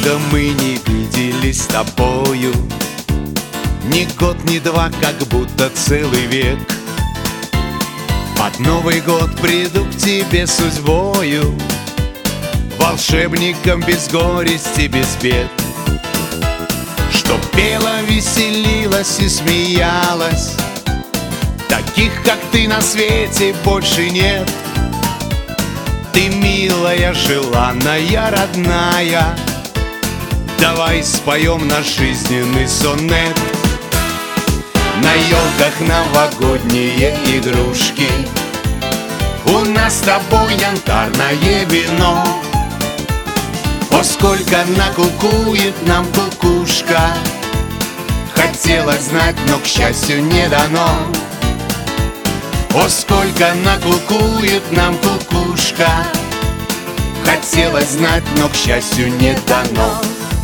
долго мы не виделись с тобою. Ни год, ни два, как будто целый век. Под Новый год приду к тебе судьбою, волшебником без горести, без бед. Чтоб пела, веселилась и смеялась, таких, как ты, на свете больше нет. Ты милая, желанная, родная, давай споем наш жизненный сонет. На елках новогодние игрушки, у нас с тобой янтарное вино. О, сколько накукует нам кукушка, хотела знать, но, к счастью, не дано. О, сколько накукует нам кукушка, хотела знать, но, к счастью, не дано.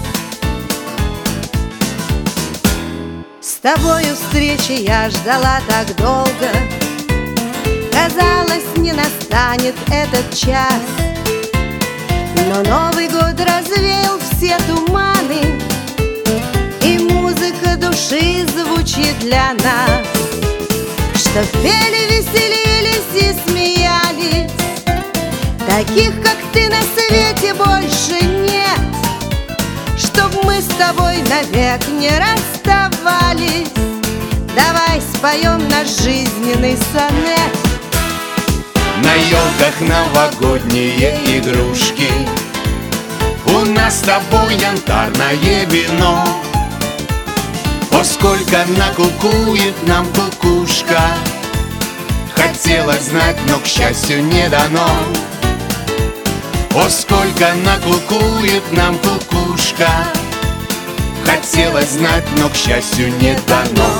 С тобою встречи я ждала так долго, казалось, не настанет этот час. Но Новый год развеял все туманы, и музыка души звучит для нас. Чтоб пели, веселились и смеялись, таких, как ты, на свете больше нет. Чтоб мы с тобой навек не расставались, давай споем наш жизненный сонет. На елках новогодние игрушки, у нас с тобой янтарное вино. О, сколько накукует нам кукушка, хотела знать, но, к счастью, не дано. О, сколько накукует нам кукушка, хотела знать, но, к счастью, не дано.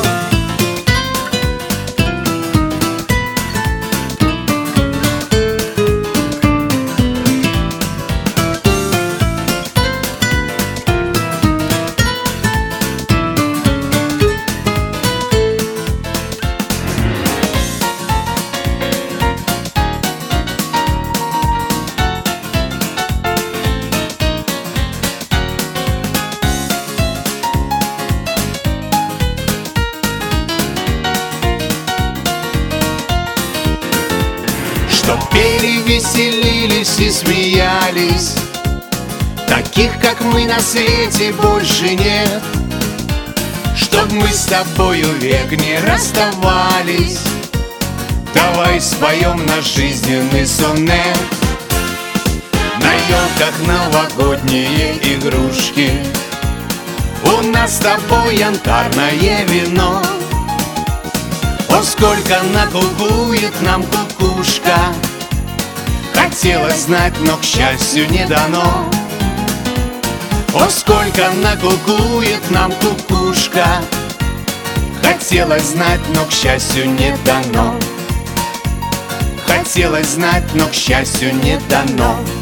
Чтоб пели, веселились и смеялись, таких, как мы, на свете больше нет. Чтоб мы с тобою век не расставались, давай споем наш жизненный сонет. На елках новогодние игрушки, у нас с тобой янтарное вино. О, сколько накукует нам кукушка, хотела знать, но, к счастью, не дано. О, сколько накукует нам кукушка, хотела знать, но, к счастью, не дано. Хотела знать, но, к счастью, не дано.